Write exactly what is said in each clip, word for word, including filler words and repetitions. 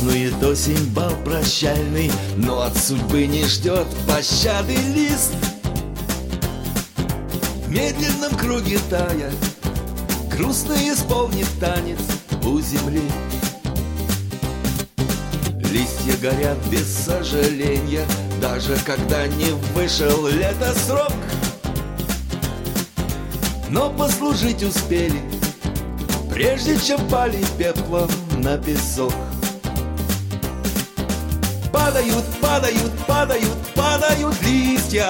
Празднует осень бал прощальный, но от судьбы не ждет пощады лист. В медленном круге тая грустно исполнит танец у земли. Листья горят без сожаления, даже когда не вышел лето срок. Но послужить успели, прежде чем пали пеплом на песок. Падают, падают, падают, падают листья.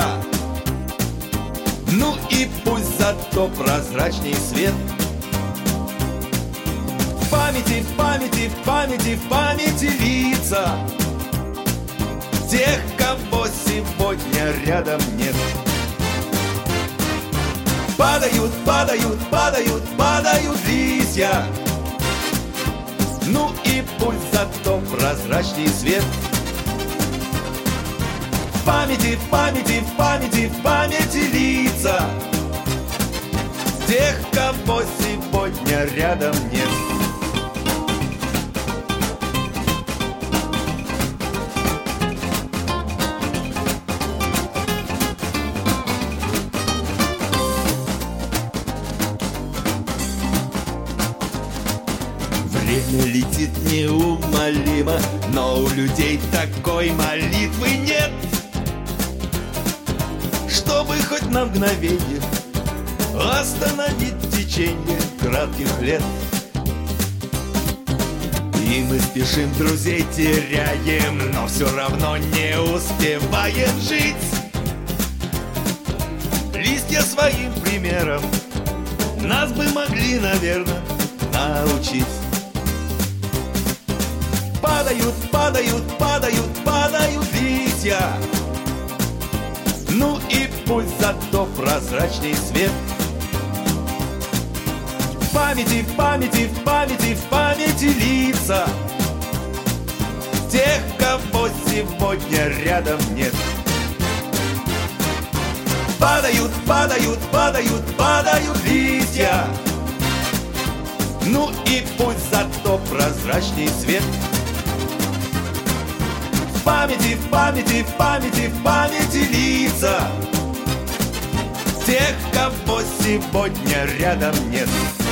Ну и пусть зато прозрачней свет. В памяти, в памяти, в памяти, в памяти лица тех, кого сегодня рядом нет. Падают, падают, падают, падают листья. Ну и пусть зато прозрачней свет. В памяти, в памяти, в памяти, в памяти лица тех, кого сегодня рядом нет. Время летит неумолимо, но у людей такой молитвы нет, чтобы хоть на мгновенье остановить течение кратких лет. И мы спешим, друзей теряем, но все равно не успеваем жить. Листья своим примером нас бы могли, наверное, научить. Падают, падают, падают, падают листья. Ну и пусть зато прозрачней свет. В памяти, в памяти, в памяти, в памяти лица тех, кого сегодня рядом нет. Падают, падают, падают, падают листья. Ну и пусть зато прозрачней свет. В памяти, в памяти, в памяти, в памяти лица тех, кого сегодня рядом нет.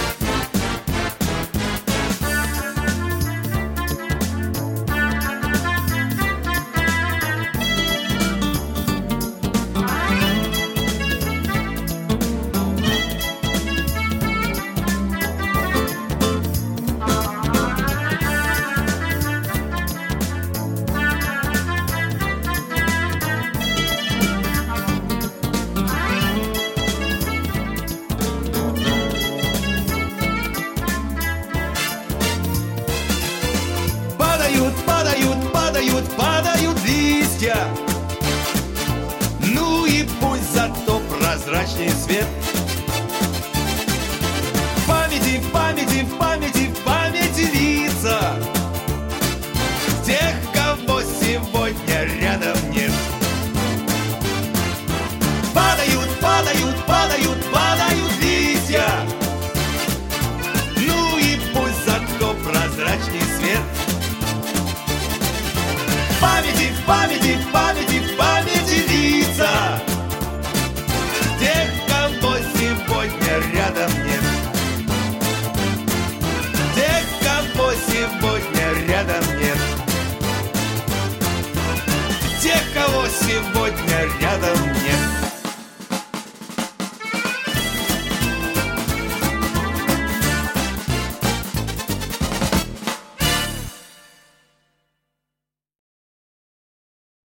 Падают, падают, падают, падают листья. Ну и пусть зато прозрачней свет.